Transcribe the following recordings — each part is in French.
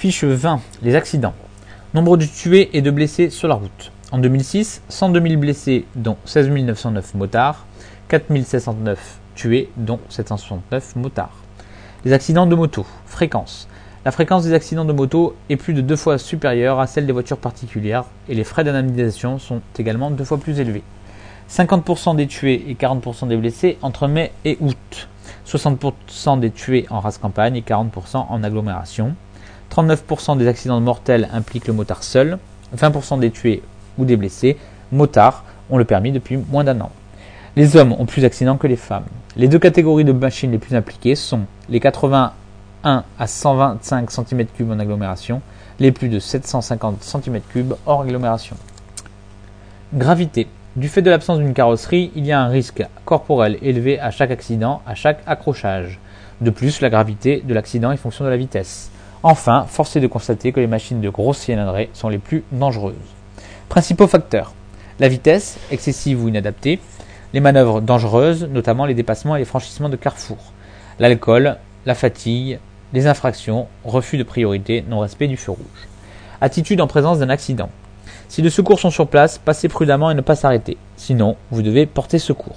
Fiche 20. Les accidents. Nombre de tués et de blessés sur la route. En 2006, 102 000 blessés, dont 16 909 motards, 4 709 tués, dont 769 motards. Les accidents de moto. Fréquence. La fréquence des accidents de moto est plus de 2 fois supérieure à celle des voitures particulières et les frais d'indemnisation sont également 2 fois plus élevés. 50% des tués et 40% des blessés entre mai et août. 60% des tués en race campagne et 40% en agglomération. 39% des accidents mortels impliquent le motard seul. 20% des tués ou des blessés motards ont le permis depuis moins d'1 an. Les hommes ont plus d'accidents que les femmes. Les 2 catégories de machines les plus impliquées sont les 81 à 125 cm3 en agglomération, les plus de 750 cm3 hors agglomération. Gravité. Du fait de l'absence d'une carrosserie, il y a un risque corporel élevé à chaque accident, à chaque accrochage. De plus, la gravité de l'accident est fonction de la vitesse. Enfin, force est de constater que les machines de grosse cylindrée sont les plus dangereuses. Principaux facteurs. La vitesse, excessive ou inadaptée. Les manœuvres dangereuses, notamment les dépassements et les franchissements de carrefours. L'alcool, la fatigue, les infractions, refus de priorité, non-respect du feu rouge. Attitude en présence d'un accident. Si les secours sont sur place, passez prudemment et ne pas s'arrêter. Sinon, vous devez porter secours.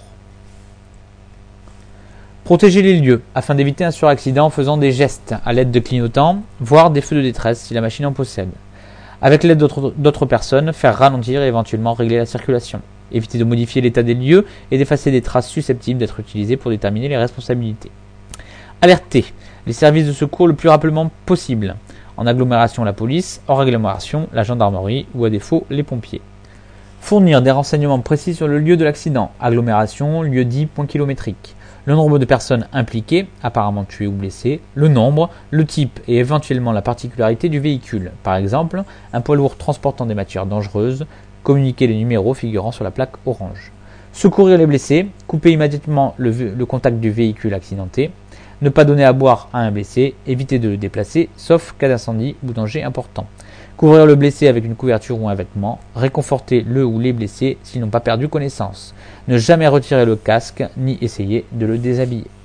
Protégez les lieux afin d'éviter un suraccident en faisant des gestes à l'aide de clignotants, voire des feux de détresse si la machine en possède. Avec l'aide d'autres personnes, faire ralentir et éventuellement régler la circulation. Évitez de modifier l'état des lieux et d'effacer des traces susceptibles d'être utilisées pour déterminer les responsabilités. Alertez les services de secours le plus rapidement possible. En agglomération, la police, hors agglomération, la gendarmerie ou à défaut, les pompiers. Fournir des renseignements précis sur le lieu de l'accident, agglomération, lieu dit, point kilométrique. Le nombre de personnes impliquées, apparemment tuées ou blessées, le nombre, le type et éventuellement la particularité du véhicule. Par exemple, un poids lourd transportant des matières dangereuses, communiquer les numéros figurant sur la plaque orange. Secourir les blessés, couper immédiatement le contact du véhicule accidenté, ne pas donner à boire à un blessé, éviter de le déplacer, sauf cas d'incendie ou danger important. Couvrir le blessé avec une couverture ou un vêtement, réconforter le ou les blessés s'ils n'ont pas perdu connaissance. Ne jamais retirer le casque, ni essayer de le déshabiller.